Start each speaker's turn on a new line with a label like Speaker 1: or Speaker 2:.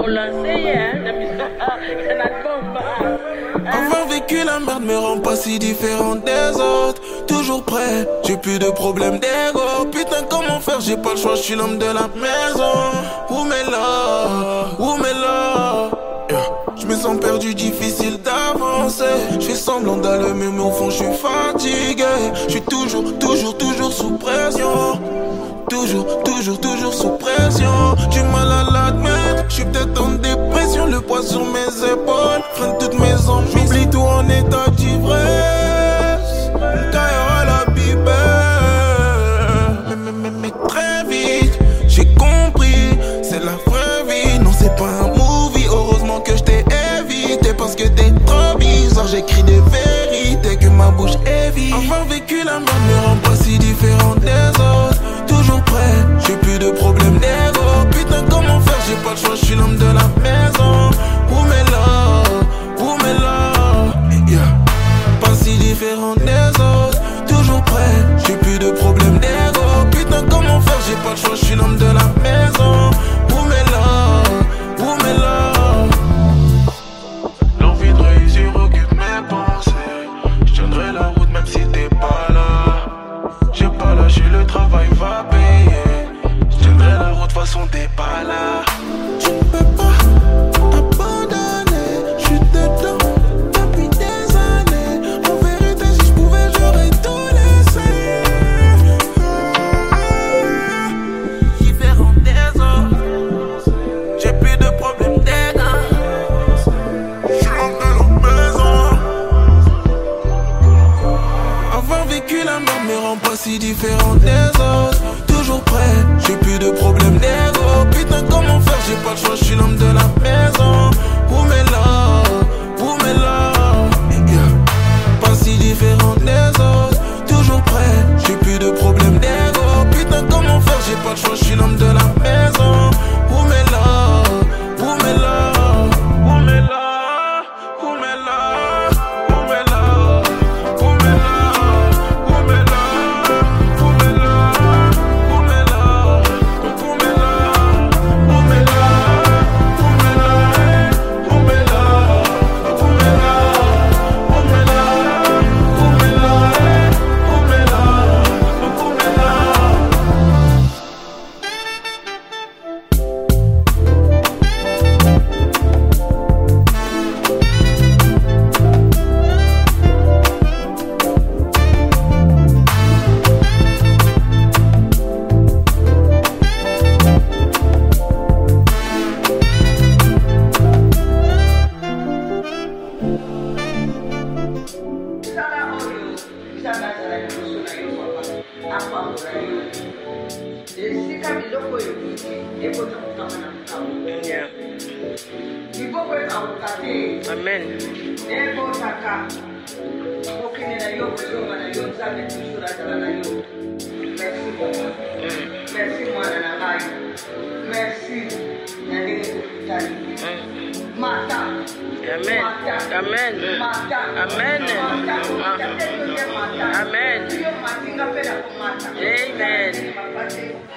Speaker 1: Avoir vécu la merde me rend pas si différent des autres. Toujours prêt, j'ai plus de problème d'ego. Putain comment faire, j'ai pas le choix, je suis l'homme de la maison. Où m'est là, Je me sens perdu, difficile d'avancer. Je fais semblant d'allumer mais au fond je suis fatigué. Je suis toujours sous pression. Toujours sous pression. J'ai mal à l'admettre, je suis peut-être en dépression. Le poids sur mes épaules freine toutes mes envies. J'oublie tout en état d'ivresse. Caillard à la bibelle. Mais très vite, j'ai compris, c'est la vraie vie. Non c'est pas un movie, heureusement que je t'ai évité. Parce que t'es trop bizarre, j'écris des vérités que ma bouche évite. Avoir vécu la merde me rend pas si différent des autres. Toujours prêt, j'ai plus de problème d'ego. Putain comment faire, j'ai pas le choix, je suis l'homme de la maison. Où m'est là, yeah. Pas si différent des autres. Toujours prêt, j'ai plus de problème d'ego. Putain comment faire, j'ai pas le choix, je suis l'homme de la maison. Où m'est là. L'envie de réussir occupe mes pensées. Je tiendrai la route même si t'es pas là. J'ai pas lâché, le travail va payer. Je tiendrai la route, de toute façon t'es pas là. Tu ne peux pas abandonner. Je suis dedans depuis des années. En vérité si je pouvais j'aurais tout laissé. Différent des autres. J'ai plus de problème d'ego. Je suis l'homme de la maison. Avoir vécu la merde me rend pas si différent des autres. Toujours prêt, j'ai plus de problème d'ego. Putain comment faire, j'ai pas le choix, je suis l'homme de la maison. Où m'est là, yeah. Pas si différent des autres. Toujours prêt, j'ai plus de problème d'ego. Putain comment faire, j'ai pas le choix, je suis l'homme de la maison. Où m'est là.
Speaker 2: Amen. Amen.